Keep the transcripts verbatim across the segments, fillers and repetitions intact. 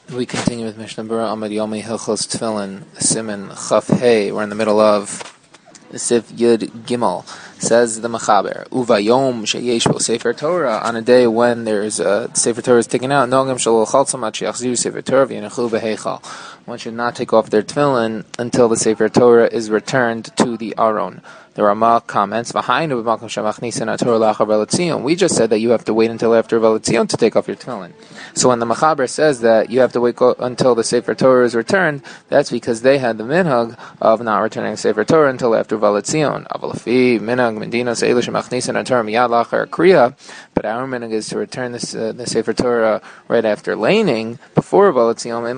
We continue with Mishnah Berurah Amud Yomi Hilchos Tefillin Siman Chaf Hey. We're in the middle of Sif Yud Gimel. Says the Mechaber, Uvayom sheyesh bo Sefer Torah, on a day when there's a Sefer Torah is taken out, Nogam shalol chaltzam at sheyachziru Sefer Torah v'yenechu b'heichal. One should not take off their tefillin until the Sefer Torah is returned to the Aron. The Ramah comments, we just said that you have to wait until after Velatzion to take off your tefillin. So when the Mechaber says that you have to wait until the Sefer Torah is returned, that's because they had the minhag of not returning the Sefer Torah until after Velatzion. But our minhag is to return this, uh, the Sefer Torah right after laning, before Velatzion,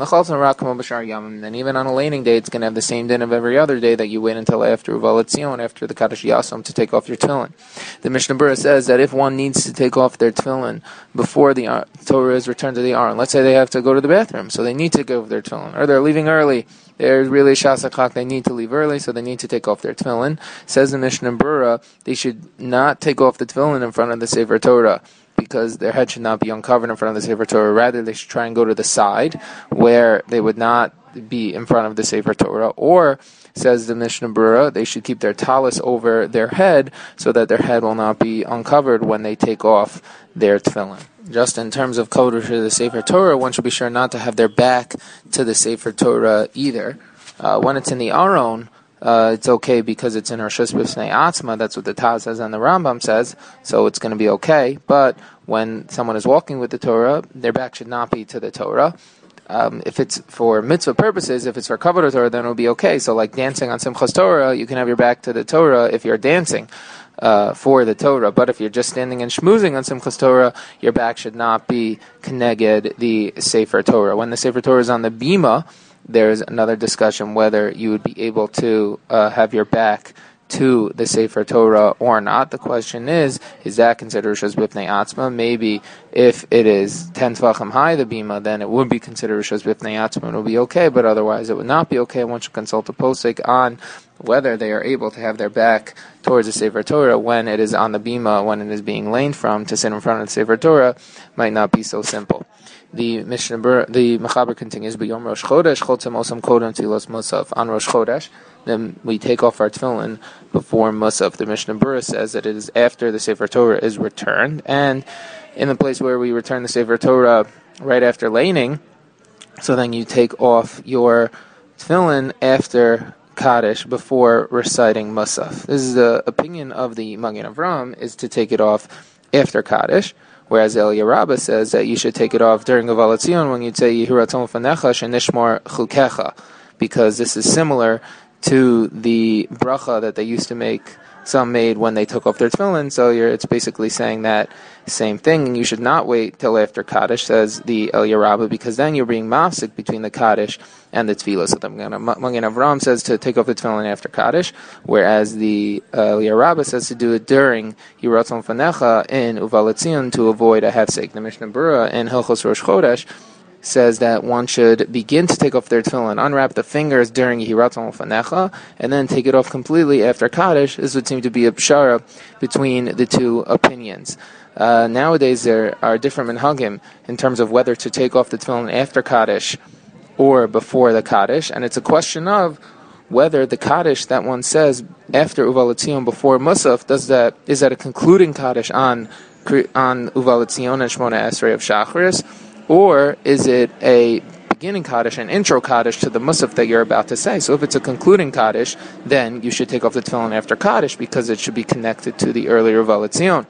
and even on a laning day, it's going to have the same din of every other day that you wait until after Velatzion, after the Kaddish Yasam, to take off your tefillin. The Mishnah Berurah says that if one needs to take off their tefillin before the uh, Torah is returned to the Aron, let's say they have to go to the bathroom, so they need to go off their tefillin, or they're leaving early, there's really Shas HaChak, they need to leave early, so they need to take off their tefillin. Says the Mishnah Berurah, they should not take off the tefillin in front of the Sefer Torah, because their head should not be uncovered in front of the Sefer Torah. Rather, they should try and go to the side, where they would not be in front of the Sefer Torah. Or, says the Mishnah Berurah, they should keep their talis over their head, so that their head will not be uncovered when they take off their tefillin. Just in terms of kodesh to the Sefer Torah, one should be sure not to have their back to the Sefer Torah either. Uh, when it's in the Aron, Uh, it's okay because it's in Rishus B'fnei Atzma. That's what the Taz says and the Rambam says, so it's going to be okay. But when someone is walking with the Torah, their back should not be to the Torah. Um, if it's for mitzvah purposes, if it's for kavod Torah, then it'll be okay. So like dancing on Simchas Torah, you can have your back to the Torah if you're dancing uh, for the Torah. But if you're just standing and schmoozing on Simchas Torah, your back should not be keneged the Sefer Torah. When the Sefer Torah is on the bima, there's another discussion whether you would be able to uh, have your back to the Sefer Torah or not. The question is, is that considered Rishus B'fnei Atzma? Maybe if it is ten Tvachim high, the bima, then it would be considered Rishus B'fnei Atzma. It would be okay, but otherwise it would not be okay. One should consult a posek on whether they are able to have their back towards the Sefer Torah when it is on the bima, when it is being laned from, to sit in front of the Sefer Torah might not be so simple. The Mishnah Ber, the Mechaber continues, B'yom Rosh Chodesh, Chotzim Osam Kodem Tfilos Musaf. On Rosh Chodesh, then we take off our tefillin before Musaf. The Mishnah Berurah says that it is after the Sefer Torah is returned, and in the place where we return the Sefer Torah right after laning, so then you take off your tefillin after Kaddish before reciting Musaf. This is the opinion of the Magen Avraham, is to take it off after Kaddish. Whereas Eliyahu Rabbah says that you should take it off during Velatzion when you'd say Yehiratom Fanecha Shenishmor Chukecha, because this is similar to the bracha that they used to make, some made when they took off their tefillin. So you're, it's basically saying that same thing, and you should not wait till after Kaddish, says the Eliyahu Rabbah, because then you're being mafsik between the Kaddish and the tefillah. So the Magen Avraham says to take off the tefillin after Kaddish, whereas the uh, Eliyahu Rabbah says to do it during Yiratzon Fanecha in Uvalatzion to avoid a hefsek. The Mishnah Berurah in Hilchos Rosh Chodesh says that one should begin to take off their tefillin, unwrap the fingers during Yehiratzon Fanecha, and then take it off completely after Kaddish. This would seem to be a pshara between the two opinions. Uh, nowadays there are different minhagim in terms of whether to take off the tefillin after Kaddish or before the Kaddish, and it's a question of whether the Kaddish that one says after Uvalatzion before Musaf, does that, is that a concluding Kaddish on on Uvalatzion and Shmona Esrei of Shacharis, or is it a beginning Kaddish, an intro Kaddish to the Musaf that you're about to say? So if it's a concluding Kaddish, then you should take off the tefillin after Kaddish, because it should be connected to the earlier Velatzion.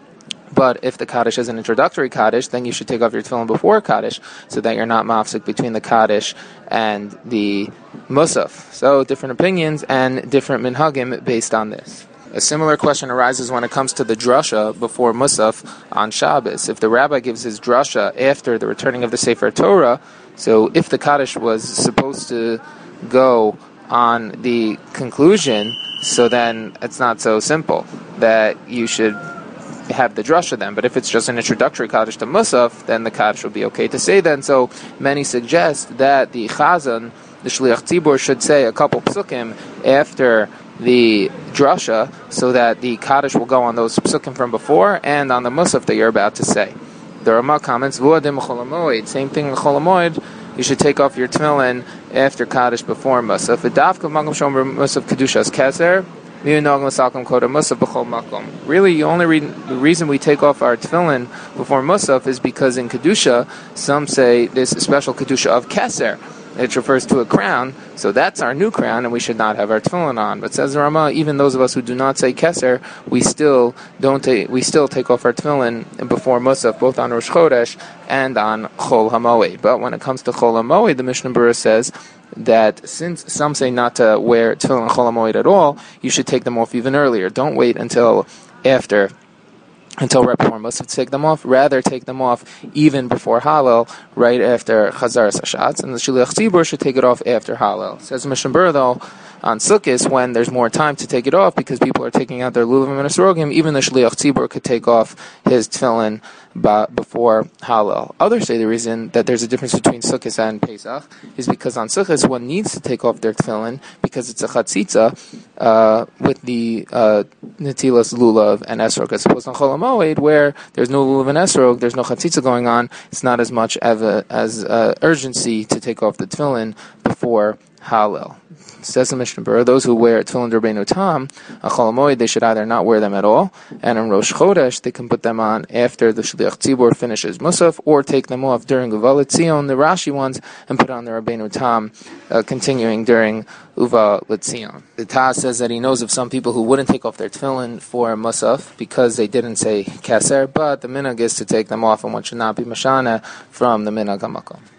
But if the Kaddish is an introductory Kaddish, then you should take off your tefillin before Kaddish, so that you're not mafsik between the Kaddish and the Musaf. So different opinions and different minhagim based on this. A similar question arises when it comes to the drasha before Musaf on Shabbos. If the rabbi gives his drasha after the returning of the Sefer Torah, so if the Kaddish was supposed to go on the conclusion, so then it's not so simple that you should have the drasha then. But if it's just an introductory Kaddish to Musaf, then the Kaddish will be okay to say then. So many suggest that the Chazan, the Shliach Tzibur, should say a couple psukim after the drasha, so that the Kaddish will go on those psukim from before and on the Musaf that you're about to say. The Ramah comments, same thing in Chol Hamoed, you should take off your tefillin after Kaddish before Musaf. V'davka magam shomer Musaf Kedushas Keser. Really, the only re- the reason we take off our tefillin before Musaf is because in Kedusha, some say there's a special Kedusha of Keser. It refers to a crown, so that's our new crown, and we should not have our tefillin on. But says Rama, even those of us who do not say Keser, we still don't take, we still take off our tefillin before Musaf, both on Rosh Chodesh and on Chol HaMoed. But when it comes to Chol HaMoed, the Mishnah Berurah says that since some say not to wear tefillin and Chol HaMoed at all, you should take them off even earlier. Don't wait until after until right before Musaf to take them off. Rather, take them off even before Hallel, right after Chazaras Hashatz, and the Shliach Tzibur should take it off after Hallel. Says Mishnah Berurah, though, on Sukkot, when there's more time to take it off, because people are taking out their Lulavim and Esrogim, even the Shliach Tzibur could take off his tefillin ba- before Hallel. Others say the reason that there's a difference between Sukkot and Pesach is because on Sukkot, one needs to take off their tefillin because it's a chatzitza uh, with the uh, Netilas Lulav and Esrog, as opposed to Chol HaMoed, where there's no Lulav and Esrog, there's no chatzitza going on, it's not as much of a, as uh, urgency to take off the tefillin before Hallel. Says the Mishnah Berurah, those who wear tefillin d'Rabbeinu Tam, a Chol HaMoed, they should either not wear them at all, and in Rosh Chodesh, they can put them on after the Shliach Tzibur finishes Musaf, or take them off during Uva L'Tzion, the Rashi ones, and put on the Rabbeinu Tam, uh, continuing during Uva L'Tzion. The Taz says that he knows of some people who wouldn't take off their tefillin for Musaf because they didn't say Keser, but the minhag is to take them off, and one should not be Mashana from the minhag HaMakom.